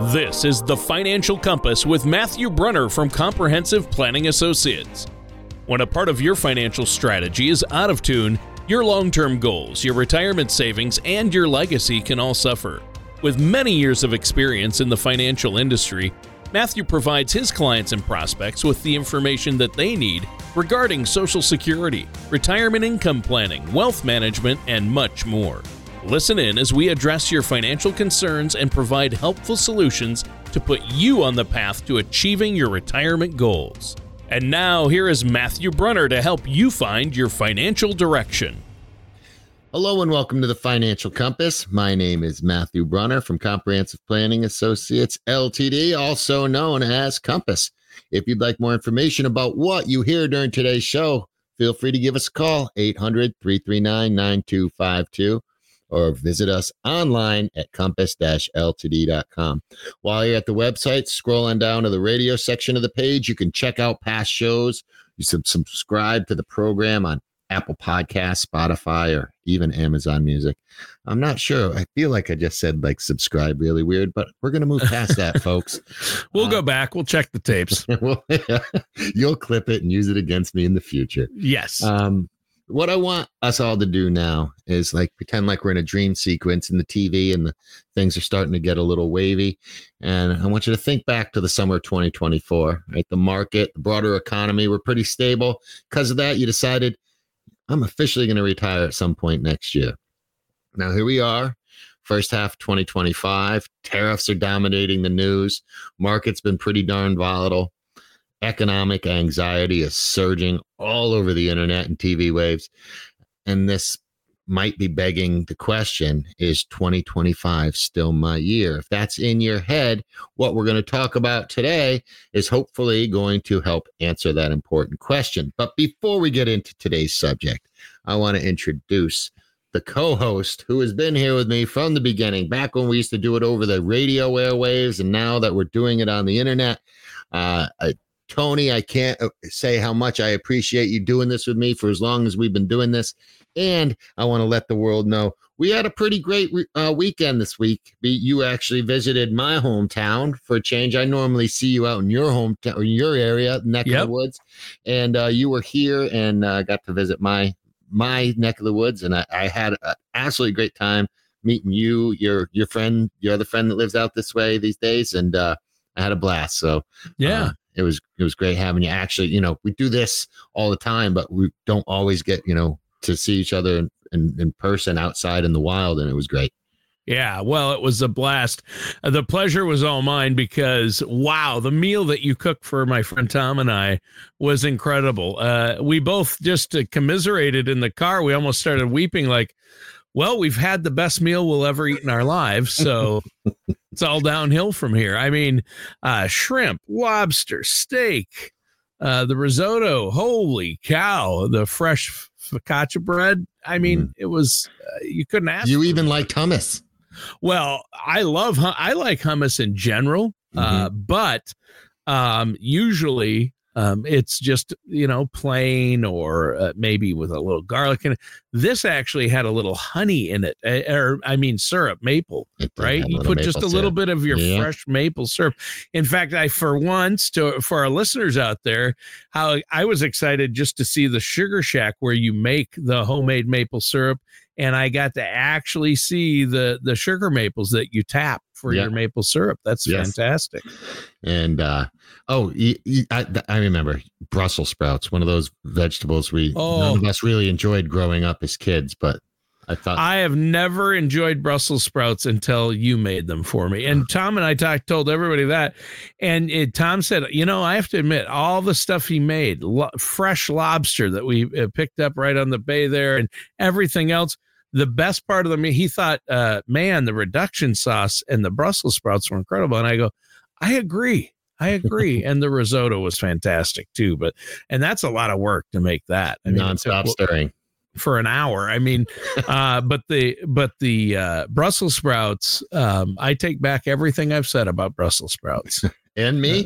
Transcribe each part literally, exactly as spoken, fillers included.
This is the Financial Compass with Matthew Brunner from Comprehensive Planning Associates. When a part of your financial strategy is out of tune, your long-term goals, your retirement savings, and your legacy can all suffer. With many years of experience in the financial industry, Matthew provides his clients and prospects with the information that they need regarding Social Security, retirement income planning, wealth management, and much more. Listen in as we address your financial concerns and provide helpful solutions to put you on the path to achieving your retirement goals. And now, here is Matthew Brunner to help you find your financial direction. Hello and welcome to the Financial Compass. My name is Matthew Brunner from Comprehensive Planning Associates, L T D, also known as Compass. If you'd like more information about what you hear during today's show, feel free to give us a call, eight hundred, three three nine, nine two five two. Or visit us online at compass dash L T D dot com. While you're at the website, scroll on down to the radio section of the page. You can check out past shows. You can subscribe to the program on Apple Podcasts, Spotify, or even Amazon Music. I'm not sure. I feel like I just said like subscribe really weird, but we're going to move past that, folks. We'll uh, go back. We'll check the tapes. well, you'll clip it and use it against me in the future. Yes. Um, What I want us all to do now is like pretend like we're in a dream sequence in the T V and the things are starting to get a little wavy. And I want you to think back to the summer of twenty twenty-four, right? The market, the broader economy were pretty stable. Because of that, you decided, I'm officially going to retire at some point next year. Now, here we are, first half twenty twenty-five. Tariffs are dominating the news. Market's been pretty darn volatile. Economic anxiety is surging all over the internet and T V waves. And this might be begging the question, is twenty twenty-five still my year? If that's in your head, what we're going to talk about today is hopefully going to help answer that important question. But before we get into today's subject, I want to introduce the co-host who has been here with me from the beginning, back when we used to do it over the radio airwaves, and now that we're doing it on the internet. Uh, I, Tony, I can't say how much I appreciate you doing this with me for as long as we've been doing this. And I want to let the world know we had a pretty great uh, weekend this week. You actually visited my hometown for a change. I normally see you out in your hometown, or your area, neck yep. of the woods. And uh, you were here and uh, got to visit my my neck of the woods. And I, I had an absolutely great time meeting you, your your friend, your other friend that lives out this way these days. And uh, I had a blast. So, yeah. Uh, It was it was great having you. Actually, you know, we do this all the time, but we don't always get, you know, to see each other in, in, in person outside in the wild. And it was great. Yeah, well, it was a blast. Uh, the pleasure was all mine because, wow, the meal that you cooked for my friend Tom and I was incredible. Uh, we both just uh, commiserated in the car. We almost started weeping like, well, we've had the best meal we'll ever eat in our lives. So it's all downhill from here. I mean, uh, shrimp, lobster, steak, uh, the risotto, holy cow, the fresh focaccia bread. I mean, mm. it was, uh, you couldn't ask. You even liked hummus. Well, I love, I like hummus in general, mm-hmm. uh, but um, usually um, it's just, you know, plain or uh, maybe with a little garlic in it. This actually had a little honey in it, or I mean, syrup, maple, right? You put just a syrup. little bit of your yeah. fresh maple syrup. In fact, I, for once, to for our listeners out there, how I was excited just to see the Sugar Shack where you make the homemade maple syrup. And I got to actually see the, the sugar maples that you tap for yeah. your maple syrup. That's yes. fantastic. And, uh, oh, you, you, I, I remember Brussels sprouts, one of those vegetables we oh. none of us really enjoyed growing up as kids, but I thought I have never enjoyed Brussels sprouts until you made them for me. And Tom and I talked, told everybody that. And it, Tom said, you know, I have to admit, all the stuff he made, lo- fresh lobster that we uh, picked up right on the bay there and everything else. The best part of the meal, he thought, uh, man, the reduction sauce and the Brussels sprouts were incredible. And I go, I agree. I agree. And the risotto was fantastic too. But, and that's a lot of work to make that. I mean, nonstop stirring. For an hour. I mean, uh, but the, but the, uh, Brussels sprouts, um, I take back everything I've said about Brussels sprouts. And me?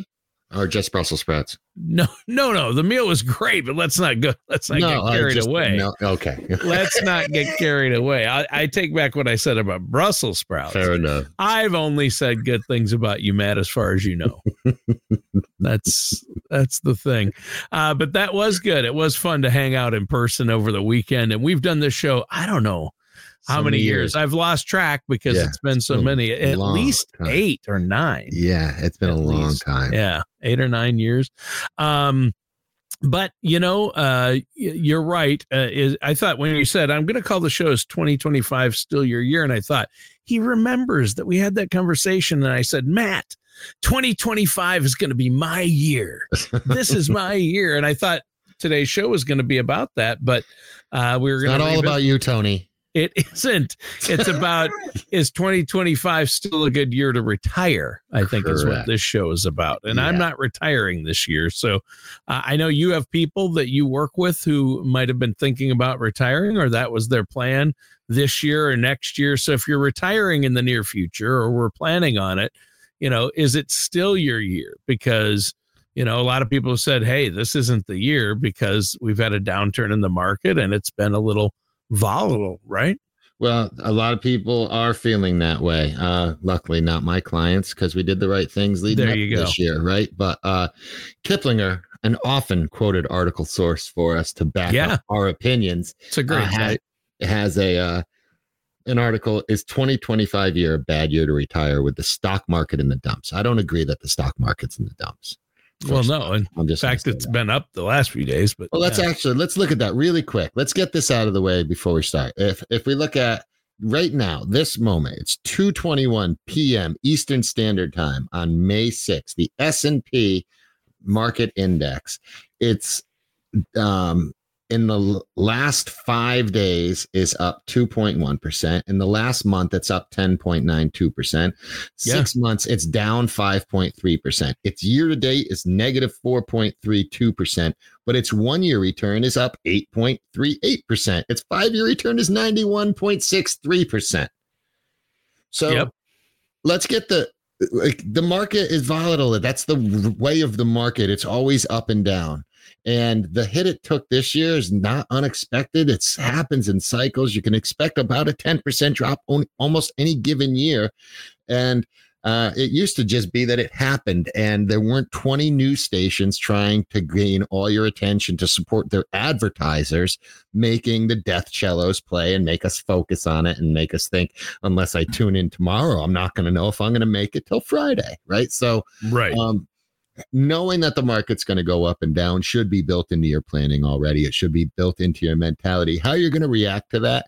Or just Brussels sprouts? No, no, no. The meal was great, but let's not go. Let's not No, get carried just, away. No, okay. Let's not get carried away. I, I take back what I said about Brussels sprouts. Fair enough. I've only said good things about you, Matt, as far as you know. that's that's the thing. Uh, but that was good. It was fun to hang out in person over the weekend, and we've done this show. I don't know how so many years. years. I've lost track because yeah, it's been so many. At least time. eight or nine. Yeah, it's been a long least. time. Yeah, eight or nine years. Um, but you know, uh, you're right. Uh, is I thought when you said I'm going to call the show "Is twenty twenty-five Still Your Year?" and I thought he remembers that we had that conversation, and I said, Matt, twenty twenty-five is going to be my year. This is my year, and I thought today's show was going to be about that, but uh, we were going to not all about you, Tony. It isn't. It's about, is twenty twenty-five still a good year to retire? I think Correct. Is what this show is about. And yeah. I'm not retiring this year. So uh, I know you have people that you work with who might have been thinking about retiring, or that was their plan this year or next year. So if you're retiring in the near future, or we're planning on it, you know, is it still your year? Because, you know, a lot of people have said, hey, this isn't the year because we've had a downturn in the market and it's been a little volatile, right? Well, a lot of people are feeling that way. Uh, luckily, not my clients, because we did the right things leading up this year, right? But uh, Kiplinger, an often quoted article source for us to back yeah. up our opinions, it's a great uh, has, has a uh, an article, is twenty twenty-five year a bad year to retire with the stock market in the dumps? I don't agree that the stock market's in the dumps. Well, no, and in fact, it's that. been up the last few days. But well, let's yeah. actually let's look at that really quick. Let's get this out of the way before we start. If if we look at right now, this moment, it's two twenty-one p.m. Eastern Standard Time on May sixth. The S and P market index, it's um in the last five days is up two point one percent. In the last month, it's up ten point nine two percent. Six yeah. months, it's down five point three percent. Its year to date is negative four point three two percent, but its one year return is up eight point three eight percent. Its five year return is ninety-one point six three percent. So yep. let's get the like the market is volatile. That's the way of the market. It's always up and down. And the hit it took this year is not unexpected. It happens in cycles. You can expect about a ten percent drop on almost any given year. And uh, it used to just be that it happened and there weren't twenty news stations trying to gain all your attention to support their advertisers, making the death cellos play and make us focus on it and make us think, unless I tune in tomorrow, I'm not going to know if I'm going to make it till Friday. Right. So, right. Um, knowing that the market's going to go up and down should be built into your planning already. It should be built into your mentality. How you're going to react to that?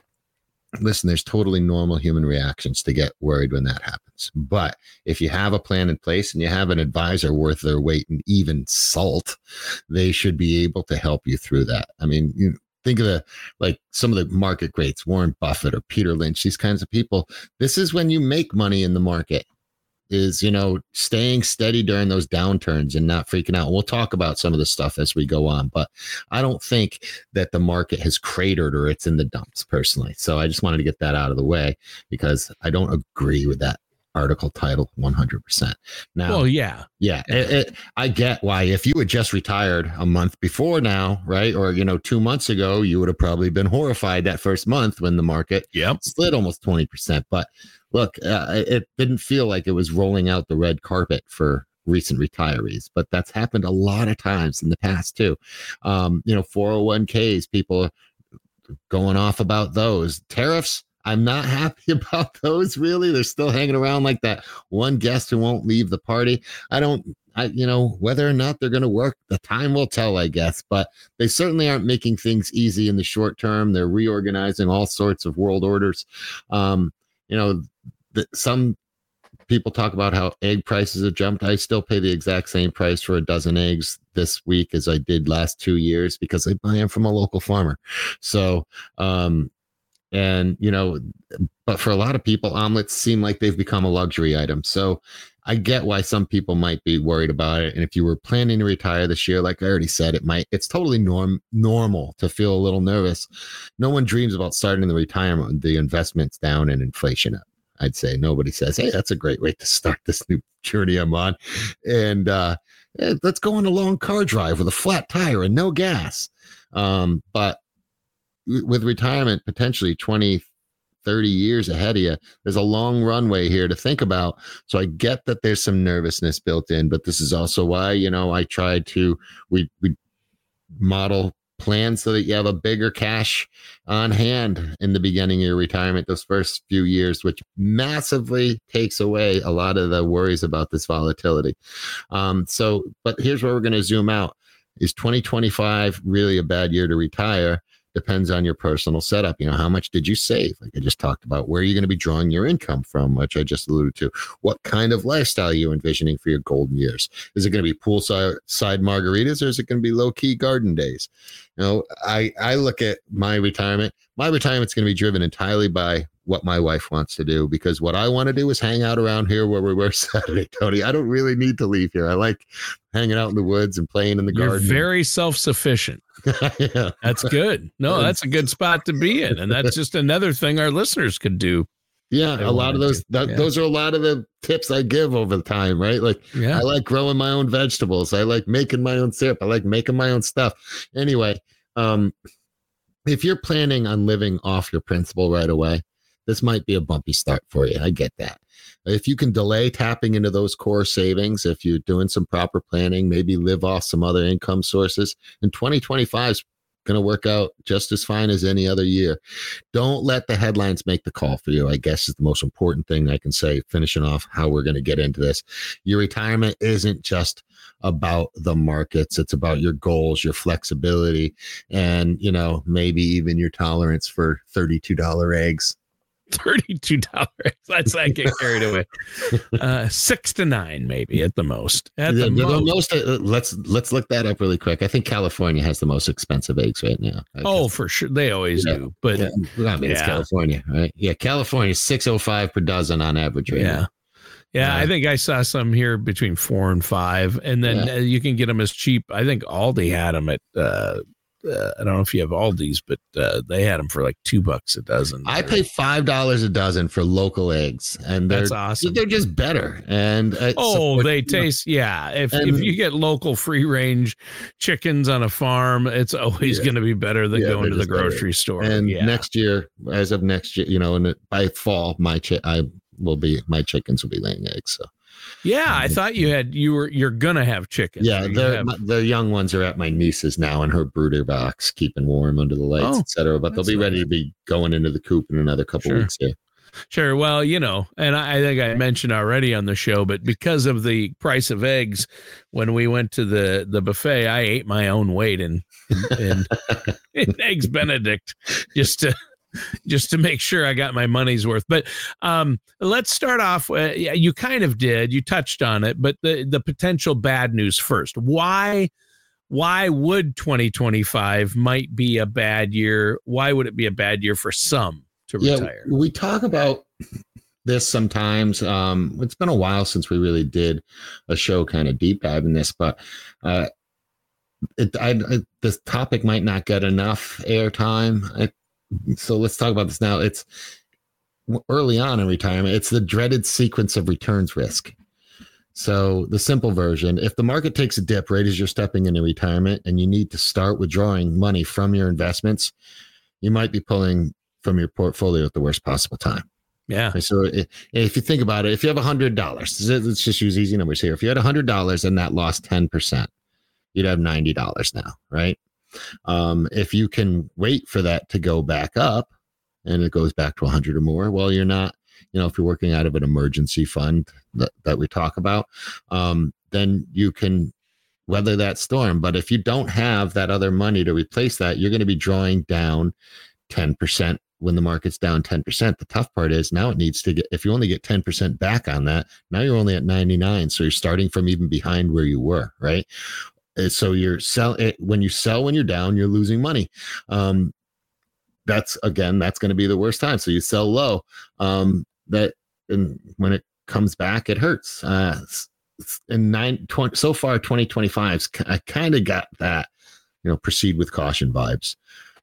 Listen, there's totally normal human reactions to get worried when that happens. But if you have a plan in place and you have an advisor worth their weight in even salt, they should be able to help you through that. I mean, you know, think of the, like some of the market greats, Warren Buffett or Peter Lynch, these kinds of people. This is when you make money in the market. Is, you know, staying steady during those downturns and not freaking out. We'll talk about some of the stuff as we go on, but I don't think that the market has cratered or it's in the dumps personally. So I just wanted to get that out of the way because I don't agree with that article title one hundred percent. Now, well, yeah, yeah, it, it, I get why if you had just retired a month before now, right, or you know, two months ago, you would have probably been horrified that first month when the market yep. slid almost twenty percent. But look, uh, it didn't feel like it was rolling out the red carpet for recent retirees, but that's happened a lot of times in the past too. Um, you know, four oh one k's, people going off about those tariffs. I'm not happy about those, really. They're still hanging around like that one guest who won't leave the party. I don't, I, you know, whether or not they're going to work, the time will tell, I guess. But they certainly aren't making things easy in the short term. They're reorganizing all sorts of world orders. Um, you know, the, some people talk about how egg prices have jumped. I still pay the exact same price for a dozen eggs this week as I did last two years because I buy them from a local farmer. So, um, And, you know, but for a lot of people, omelets seem like they've become a luxury item. So I get why some people might be worried about it. And if you were planning to retire this year, like I already said, it might, it's totally norm normal to feel a little nervous. No one dreams about starting the retirement with the investments down and inflation up. I'd say. Nobody says, hey, that's a great way to start this new journey I'm on. And uh, eh, let's go on a long car drive with a flat tire and no gas. Um, but with retirement, potentially twenty, thirty years ahead of you, there's a long runway here to think about. So I get that there's some nervousness built in, but this is also why, you know, I tried to, we, we model plans so that you have a bigger cash on hand in the beginning of your retirement, those first few years, which massively takes away a lot of the worries about this volatility. Um, so, but here's where we're going to zoom out. Is twenty twenty-five really a bad year to retire? Depends on your personal setup. You know, how much did you save? Like I just talked about, where are you going to be drawing your income from, which I just alluded to. What kind of lifestyle are you envisioning for your golden years? Is it going to be poolside side margaritas, or is it going to be low key garden days? You know, I, I look at my retirement. My retirement's going to be driven entirely by what my wife wants to do, because what I want to do is hang out around here where we were Saturday, Tony. I don't really need to leave here. I like hanging out in the woods and playing in the You're garden. You're very self-sufficient. Yeah. That's good. No, that's a good spot to be in. And that's just another thing our listeners could do. Yeah, a lot of those, that, yeah. those are a lot of the tips I give over the time, right? Like, yeah. I like growing my own vegetables. I like making my own syrup. I like making my own stuff. Anyway, um, if you're planning on living off your principal right away, this might be a bumpy start for you. I get that. If you can delay tapping into those core savings, if you're doing some proper planning, maybe live off some other income sources, and twenty twenty-five is going to work out just as fine as any other year. Don't let the headlines make the call for you, I guess, is the most important thing I can say, finishing off how we're going to get into this. Your retirement isn't just about the markets. It's about your goals, your flexibility, and, you know, maybe even your tolerance for thirty-two dollars eggs. thirty-two dollars. That's I get carried away. Uh, six to nine, maybe at the most. At the, the, the most. most uh, let's let's look that up really quick. I think California has the most expensive eggs right now. I oh, guess. for sure, they always yeah. do. But yeah. Well, I mean, yeah. it's California, right? Yeah, California six oh five per dozen on average. Right yeah. now. Yeah, uh, I think I saw some here between four and five, and then yeah. uh, you can get them as cheap. I think Aldi had them at. Uh, Uh, I don't know if you have Aldi's, but uh, they had them for like two bucks a dozen. I pay five dollars a dozen for local eggs, and they're, that's awesome. They're just better. And uh, oh, support, they taste know. yeah. If and, if you get local free range chickens on a farm, it's always yeah. going to be better than yeah, going to the grocery better. store. And yeah. next year, as of next year, you know, and by fall, my chi- I will be my chickens will be laying eggs. So. Yeah, I thought you had you were you're gonna have chickens. Yeah, the have... the young ones are at my niece's now in her brooder box, keeping warm under the lights, oh, et cetera. But they'll be ready nice. to be going into the coop in another couple sure. weeks here. Sure. Well, you know, and I, I think I mentioned already on the show, but because of the price of eggs, when we went to the, the buffet, I ate my own weight in in, in eggs Benedict just to. just to make sure I got my money's worth. But um, let's start off. Uh, you kind of did. You touched on it, but the, the potential bad news first. Why, why would twenty twenty-five might be a bad year? Why would it be a bad year for some to yeah, retire? We talk about this sometimes. Um, it's been a while since we really did a show kind of deep dive in this, but uh, it, I, I, this topic might not get enough airtime. I, So let's talk about this now. It's early on in retirement. It's the dreaded sequence of returns risk. So the simple version, if the market takes a dip right as you're stepping into retirement and you need to start withdrawing money from your investments, you might be pulling from your portfolio at the worst possible time. Yeah. Okay, so if you think about it, if you have one hundred dollars, let's just use easy numbers here. If you had one hundred dollars and that lost ten percent, you'd have ninety dollars now, right? Um, if you can wait for that to go back up and it goes back to one hundred or more, well, you're not, you know, if you're working out of an emergency fund that, that we talk about, um, then you can weather that storm. But if you don't have that other money to replace that, you're going to be drawing down ten percent when the market's down ten percent. The tough part is now it needs to get, if you only get ten percent back on that, now you're only at ninety-nine. So you're starting from even behind where you were, right? So you're sell when you sell when you're down, you're losing money. Um, that's again, that's going to be the worst time. So you sell low. Um, that and when it comes back, it hurts. Uh, in nine twenty so far, twenty twenty-five, I kind of got that, you know, proceed with caution vibes.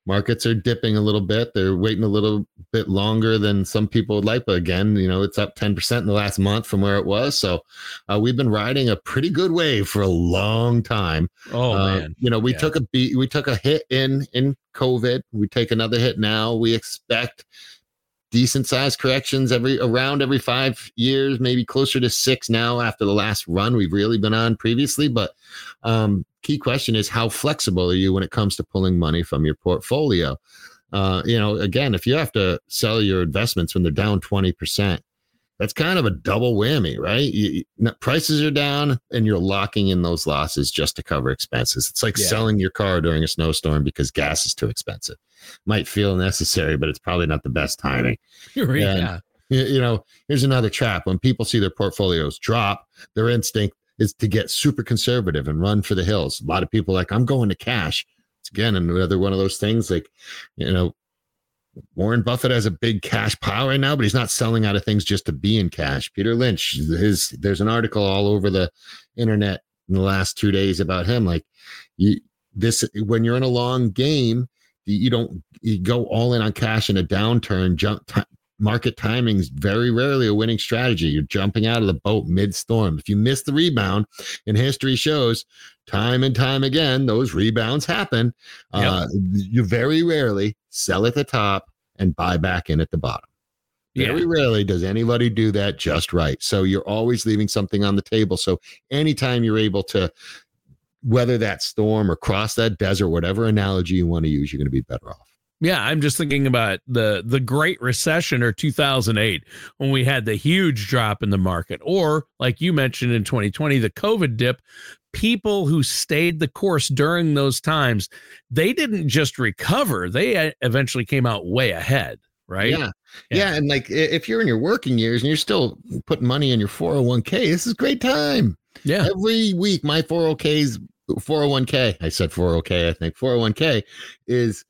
markets are dipping a little bit. They're waiting a little bit longer than some people would like. But again, you know, it's up ten percent in the last month from where it was. So uh, we've been riding a pretty good wave for a long time. Oh, uh, man. You know, we Yeah. took a beat, we took a hit in, in COVID. We take another hit now. We expect decent sized corrections every around every five years, maybe closer to six now after the last run we've really been on previously. But um, key question is, how flexible are you when it comes to pulling money from your portfolio? Uh, you know, again, if you have to sell your investments when they're down twenty percent, that's kind of a double whammy, right? You, you, prices are down and you're locking in those losses just to cover expenses. It's like Yeah. selling your car during a snowstorm because gas is too expensive. Might feel necessary, but it's probably not the best timing. yeah. You, you know, here's another trap. When people see their portfolios drop, their instinct is to get super conservative and run for the hills. A lot of people are like, I'm going to cash. It's again another one of those things like, you know, Warren Buffett has a big cash pile right now, but he's not selling out of things just to be in cash. Peter Lynch, his there's an article all over the internet in the last two days about him. Like, you, this when you're in a long game, you don't you go all in on cash in a downturn. Jump t- market timing's very rarely a winning strategy. You're jumping out of the boat mid-storm. If you miss the rebound, and history shows time and time again, those rebounds happen. Yep. Uh, you very rarely sell at the top and buy back in at the bottom. Very Yeah. rarely does anybody do that just right. So you're always leaving something on the table. So anytime you're able to weather that storm or cross that desert, whatever analogy you want to use, you're going to be better off. Yeah, I'm just thinking about the the Great Recession or two thousand eight when we had the huge drop in the market, or like you mentioned in twenty twenty, the COVID dip. People who stayed the course during those times, they didn't just recover; they eventually came out way ahead, right? Yeah. Yeah. Yeah. And like, i- if you're in your working years and you're still putting money in your four oh one k, this is a great time. Yeah, Every week, my four oh k's four oh one k, I said four oh k, I think four oh one k is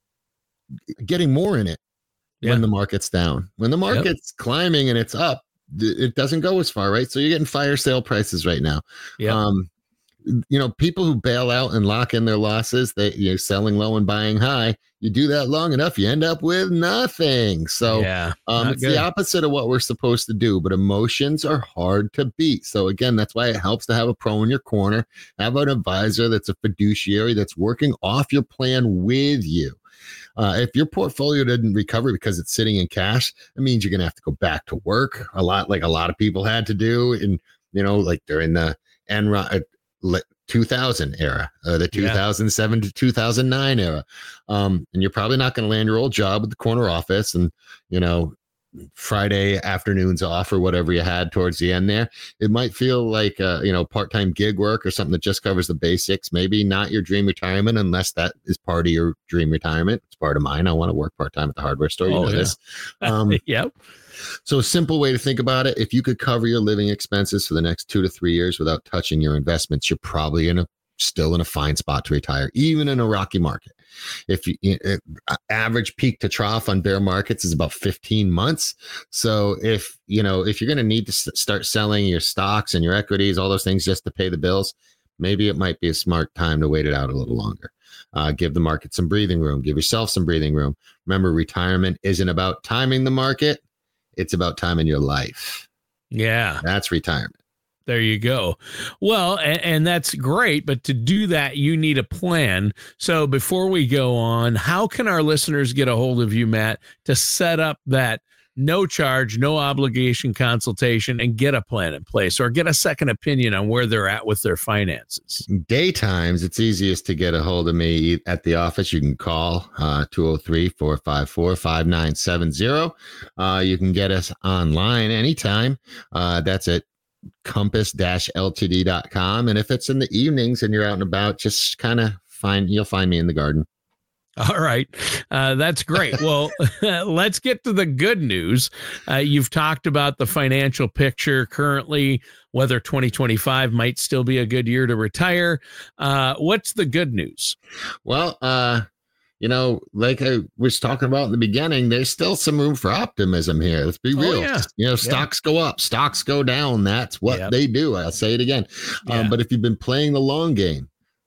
getting more in it Yeah. when the market's down. When the market's climbing and it's up, th- it doesn't go as far, right? So you're getting fire sale prices right now. yeah, Um, you know, people who bail out and lock in their losses, they you're selling low and buying high. You do that long enough, you end up with nothing. So yeah. um, Not it's good. the opposite of what we're supposed to do, but emotions are hard to beat. So again, that's why it helps to have a pro in your corner, have an advisor that's a fiduciary that's working off your plan with you. Uh, if your portfolio didn't recover because it's sitting in cash, it means you're going to have to go back to work a lot, like a lot of people had to do in, you know, like during the Enron uh, two thousand era, uh, the two thousand seven to two thousand nine era. Um, and you're probably not going to land your old job at the corner office and, you know, Friday afternoons off or whatever you had towards the end there. It might feel like, uh, you know, part-time gig work or something that just covers the basics. Maybe not your dream retirement, unless that is part of your dream retirement. It's part of mine. I want to work part-time at the hardware store. You Oh, know yeah. this. Um, Yep. so a simple way to think about it, if you could cover your living expenses for the next two to three years without touching your investments, you're probably in a still in a fine spot to retire, even in a rocky market. If you it, average peak to trough on bear markets is about fifteen months. So if you know if you're going to need to s- start selling your stocks and your equities, all those things just to pay the bills, maybe it might be a smart time to wait it out a little longer. Uh, give the market some breathing room. Give yourself some breathing room. Remember, retirement isn't about timing the market. It's about timing your life. Yeah. That's retirement. There you go. Well, and, and that's great, but to do that, you need a plan. So before we go on, how can our listeners get a hold of you, Matt, to set up that no charge, no obligation consultation and get a plan in place or get a second opinion on where they're at with their finances? Daytimes, it's easiest to get a hold of me at the office. You can call uh, two oh three, four five four, five nine seven zero. Uh, you can get us online anytime. Uh, that's at compass dash l t d dot com. And if it's in the evenings and you're out and about, just kind of find, you'll find me in the garden. All right. Uh, that's great. Well, let's get to the good news. Uh, you've talked about the financial picture currently, whether twenty twenty-five might still be a good year to retire. Uh, what's the good news? Well, uh, you know, like I was talking about in the beginning, there's still some room for optimism here. Let's be Oh, real. yeah. You know, stocks go up, stocks go down. That's what Yep. they do. I'll say it again. Yeah. Um, but if you've been playing the long game,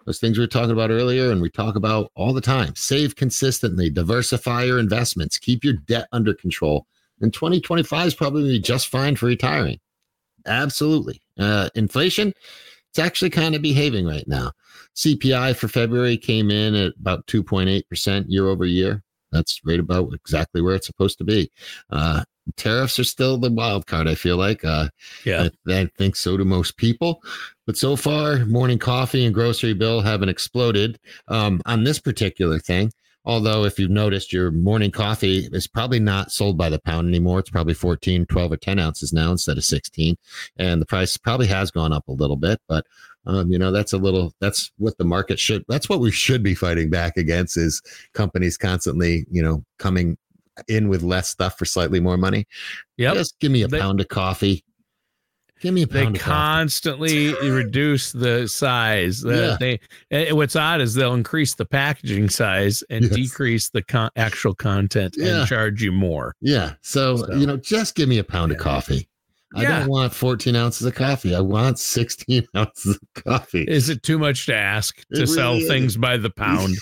Those things we were talking about earlier and we talk about all the time. Save consistently, diversify your investments, keep your debt under control. And twenty twenty-five is probably going to be just fine for retiring. Absolutely. Uh, inflation, it's actually kind of behaving right now. C P I for February came in at about two point eight percent year over year. That's right about exactly where it's supposed to be. Uh, tariffs are still the wild card, I feel like. Uh, yeah, I, I think so do most people. But so far, morning coffee and grocery bill haven't exploded um, on this particular thing. Although, if you've noticed, your morning coffee is probably not sold by the pound anymore. It's probably fourteen, twelve, or ten ounces now instead of sixteen. And the price probably has gone up a little bit. But, um, you know, that's a little, that's what the market should, that's what we should be fighting back against is companies constantly, you know, coming in with less stuff for slightly more money. Yep. Just give me a They- pound of coffee. Give me a They pound of constantly reduce the size. The, Yeah. They and what's odd is they'll increase the packaging size and Yes. decrease the con- actual content Yeah. and charge you more. Yeah. So, So. you know, just give me a pound of Yeah. coffee. I Yeah. don't want fourteen ounces of coffee. I want sixteen ounces of coffee. Is it too much to ask to It sell really is. things by the pound?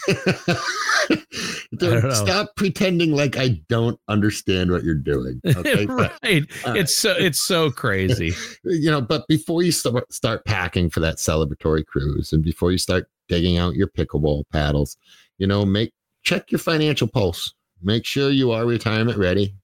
Don't- don't know. Stop pretending like I don't understand what you're doing. Okay. But, right. uh, It's so it's so crazy. you know, but before you start, start packing for that celebratory cruise and before you start digging out your pickleball paddles, you know, make check your financial pulse. Make sure you are retirement ready.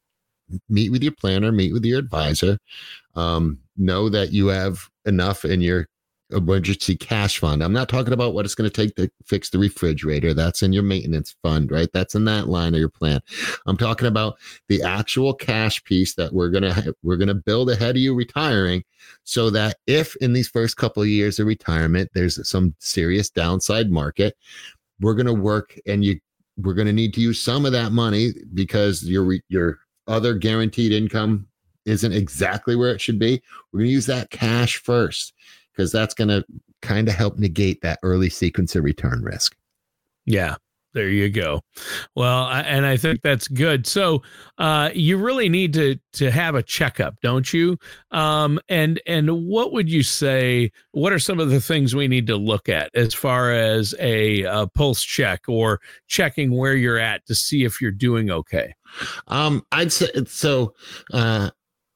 Meet with your planner, meet with your advisor. Um, know that you have enough in your emergency cash fund. I'm not talking about what it's going to take to fix the refrigerator. That's in your maintenance fund, right? That's in that line of your plan. I'm talking about the actual cash piece that we're going to ha- we're going to build ahead of you retiring, so that if in these first couple of years of retirement there's some serious downside market, we're going to work and you we're going to need to use some of that money because your re- your other guaranteed income isn't exactly where it should be. We're going to use that cash first because that's going to kind of help negate that early sequence of return risk. Yeah, there you go. Well, I, and I think that's good. So uh, you really need to to have a checkup, don't you? Um, and and what would you say? What are some of the things we need to look at as far as a, a pulse check or checking where you're at to see if you're doing okay? Um, I'd say so. Uh,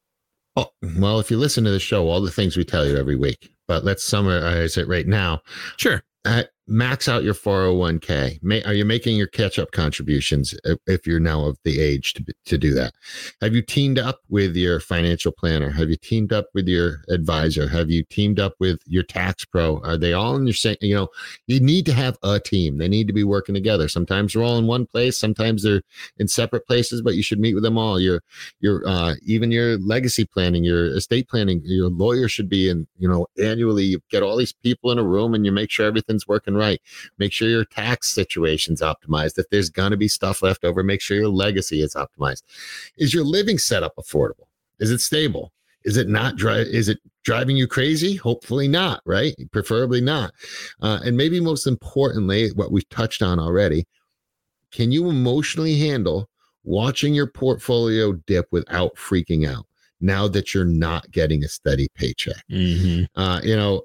oh, well, if you listen to the show, all the things we tell you every week, but let's summarize it right now. Sure. Uh, max out your four oh one k. May, are you making your catch-up contributions if, if you're now of the age to, to do that? Have you teamed up with your financial planner? Have you teamed up with your advisor? Have you teamed up with your tax pro? Are they all in your same, you know, you need to have a team. They need to be working together. Sometimes they're all in one place. Sometimes they're in separate places, but you should meet with them all. Your, your, uh, even your legacy planning, your estate planning, your lawyer should be in, you know, annually you get all these people in a room and you make sure everything's working right. Make sure your tax situation's optimized. If there's going to be stuff left over, make sure your legacy is optimized. Is your living setup affordable? Is it stable? Is it not dri- Is it driving you crazy? Hopefully not, right? Preferably not. Uh, and maybe most importantly, what we've touched on already, can you emotionally handle watching your portfolio dip without freaking out now that you're not getting a steady paycheck? Mm-hmm. Uh, you know,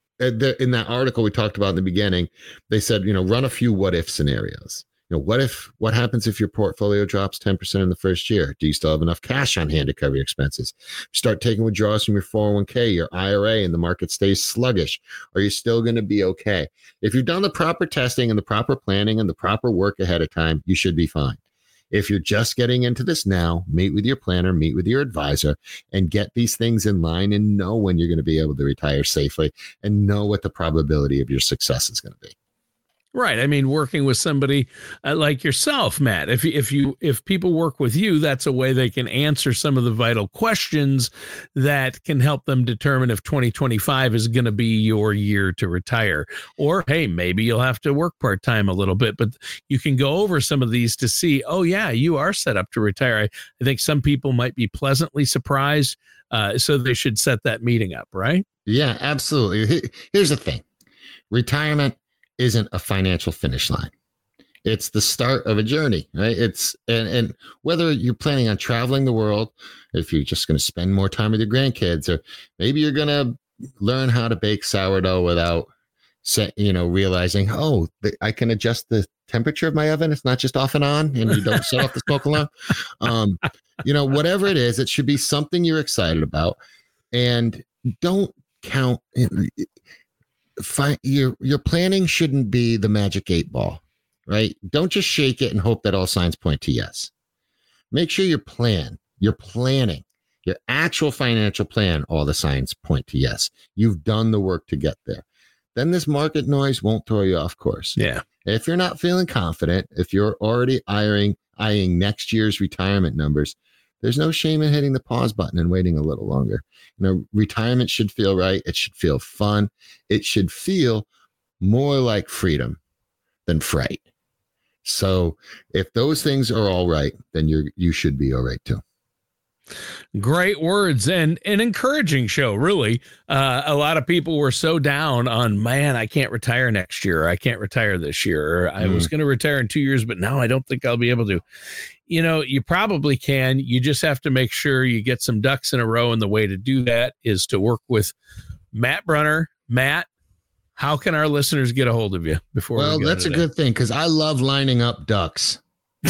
in that article we talked about in the beginning, they said, you know, run a few what if scenarios. You know, what if, what happens if your portfolio drops ten percent in the first year? Do you still have enough cash on hand to cover your expenses? Start taking withdrawals from your four oh one k, your I R A, and the market stays sluggish. Are you still going to be okay? If you've done the proper testing and the proper planning and the proper work ahead of time, you should be fine. If you're just getting into this now, meet with your planner, meet with your advisor, and get these things in line and know when you're going to be able to retire safely and know what the probability of your success is going to be. Right. I mean, working with somebody uh, like yourself, Matt, if, if you, if people work with you, that's a way they can answer some of the vital questions that can help them determine if twenty twenty-five is going to be your year to retire. Or, hey, maybe you'll have to work part-time a little bit, but you can go over some of these to see, oh yeah, you are set up to retire. I, I think some people might be pleasantly surprised. Uh, so they should set that meeting up, right? Yeah, absolutely. Here's the thing. Retirement isn't a financial finish line. It's the start of a journey, right? It's and, and whether you're planning on traveling the world, if you're just going to spend more time with your grandkids, or maybe you're going to learn how to bake sourdough without set, you know, realizing, oh, I can adjust the temperature of my oven. It's not just off and on, and you don't set off the smoke alarm. Um, you know, whatever it is, it should be something you're excited about, and don't count. Find, your your planning shouldn't be the magic eight ball, right? Don't just shake it and hope that all signs point to yes. Make sure your plan, your planning, your actual financial plan, all the signs point to yes. You've done the work to get there. Then this market noise won't throw you off course. Yeah. If you're not feeling confident, if you're already eyeing, eyeing next year's retirement numbers, there's no shame in hitting the pause button and waiting a little longer. You know, retirement should feel right. It should feel fun. It should feel more like freedom than fright. So if those things are all right, then you're, you should be all right too. Great words and an encouraging show, really. Uh, a lot of people were so down on, man, I can't retire next year. Or I can't retire this year. Or I mm. was going to retire in two years, but now I don't think I'll be able to. You know, you probably can. You just have to make sure you get some ducks in a row. And the way to do that is to work with Matt Brunner. Matt, how can our listeners get a hold of you before? Well, we that's a good thing, because I love lining up ducks.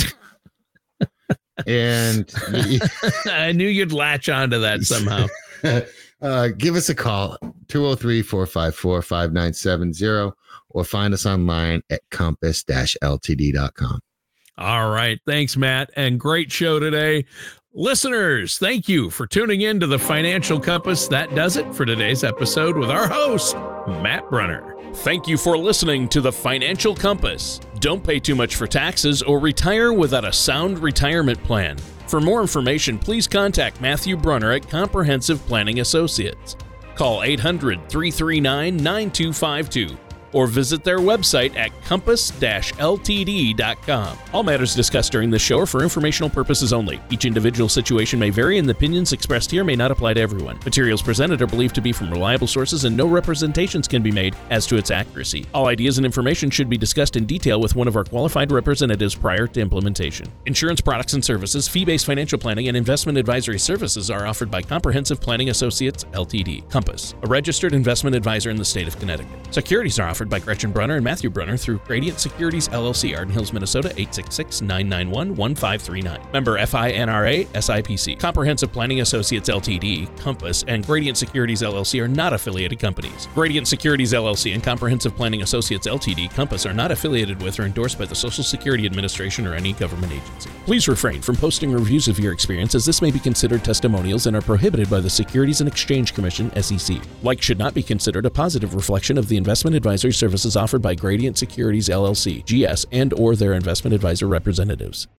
And I knew you'd latch onto that somehow. uh, give us a call, two oh three, four five four, five nine seven zero, or find us online at compass dash L T D dot com. All right. Thanks, Matt. And great show today. Listeners, thank you for tuning in to the Financial Compass. That does it for today's episode with our host, Matt Brunner. Thank you for listening to the Financial Compass. Don't pay too much for taxes or retire without a sound retirement plan. For more information, please contact Matthew Brunner at Comprehensive Planning Associates. Call eight hundred, three three nine, nine two five two or visit their website at compass dash L T D dot com. All matters discussed during this show are for informational purposes only. Each individual situation may vary, and the opinions expressed here may not apply to everyone. Materials presented are believed to be from reliable sources, and no representations can be made as to its accuracy. All ideas and information should be discussed in detail with one of our qualified representatives prior to implementation. Insurance products and services, fee-based financial planning, and investment advisory services are offered by Comprehensive Planning Associates, L T D, Compass, a registered investment advisor in the state of Connecticut. Securities are offered by Gretchen Brunner and Matthew Brunner through Gradient Securities, L L C, Arden Hills, Minnesota, eight six six, nine nine one, one five three nine. Member F I N R A, S I P C. Comprehensive Planning Associates, L T D, Compass, and Gradient Securities, L L C are not affiliated companies. Gradient Securities, L L C, and Comprehensive Planning Associates, L T D, Compass, are not affiliated with or endorsed by the Social Security Administration or any government agency. Please refrain from posting reviews of your experience, as this may be considered testimonials and are prohibited by the Securities and Exchange Commission, S E C. Like should not be considered a positive reflection of the investment advisory services offered by Gradient Securities, L L C, G S, and or their investment advisor representatives.